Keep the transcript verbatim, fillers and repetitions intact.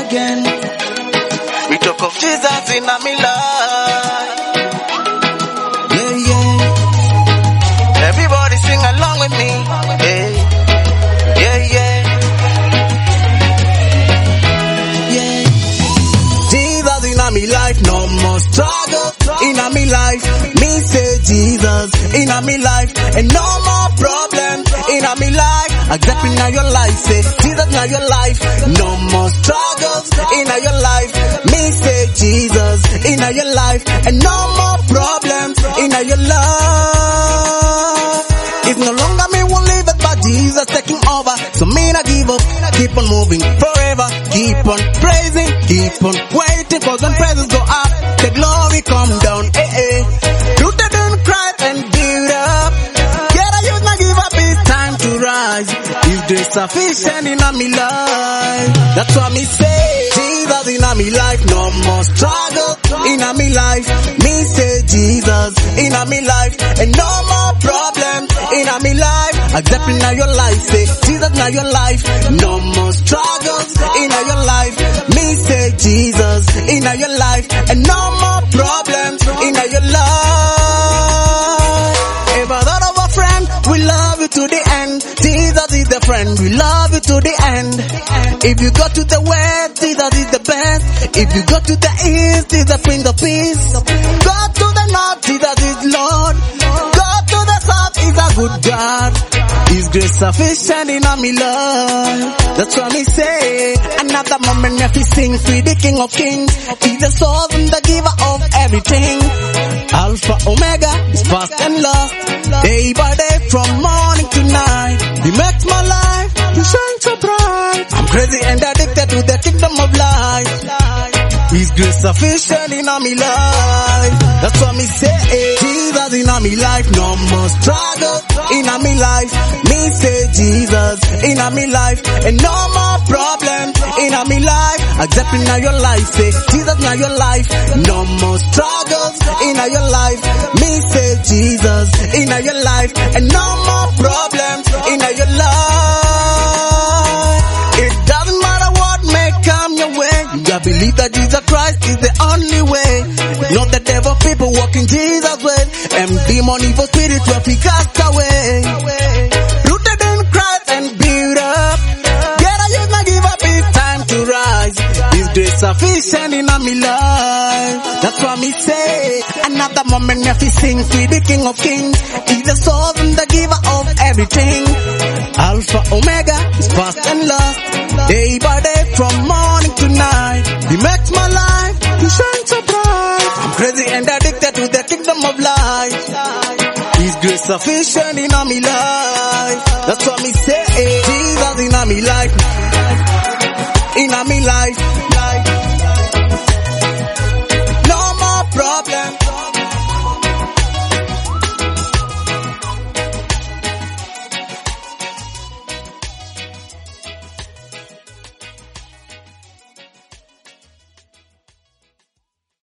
again. We talk of Jesus in my life. Yeah, yeah. Everybody sing along with me. Yeah, yeah, yeah. Yeah. Jesus in my life, no more struggle. In my life, me say Jesus in my life, and no more problems in my life. Accept in your life, say Jesus in your life, no more struggles in your life. Me say Jesus in your life, and no more problems in your life. It's no longer me who live it, but Jesus taking over. So me not give up, keep on moving forever, keep on praising, keep on waiting, cause when praises go up, the glory come down. Eh eh, rooted in Christ and build up. Get a youth, not give up, it's time to rise. Is there sufficient in my life? That's what me say. Jesus in my life, no more struggle in my life. Me say Jesus in my life, and no more problems in my life. Accept in your life, say Jesus in your life, no more struggles in your life. Me say Jesus in your life, and no more problems in your life. Ever thought of a friend? We love you to the end. Jesus is the friend, we love you to the end. If you go to the west, Jesus is the best. If you go to the east, he's the Prince of Peace. Go to the north, Jesus is Lord. Go to the south, he's a good God. His grace sufficient in my life. That's what me say. Another moment if he sing free the King of Kings. He's the source and the giver of everything. Alpha Omega is past and lost. Day by day from morning to night. He makes my life to shine so bright. I'm crazy and addicted to the kingdom of light. His grace sufficient in my life. That's what me say. Jesus in my life, no more struggle in my life. Me say Jesus in my life, and no more problems in my life. Accept in your life, say Jesus in your life, no more struggles in your life. Me say Jesus in your life, and no more problems in your life. It doesn't matter what may come your way. You gotta believe that Jesus Christ is the only way. Not the devil people walking Jesus' way, and demon evil spirits will be cast away. Rooted in Christ and build up. Get a youth, not give up, it's time to rise. His grace sufficient in my life. That's what me say. Another moment if he sing free the King of Kings. He's the source and the giver of everything. Alpha Omega is past and lost. Day by day from morning to night. He makes my life to shine so bright. I'm crazy and addicted to the kingdom of light. His grace sufficient in my life. That's what me say. Jesus in my life. In my life.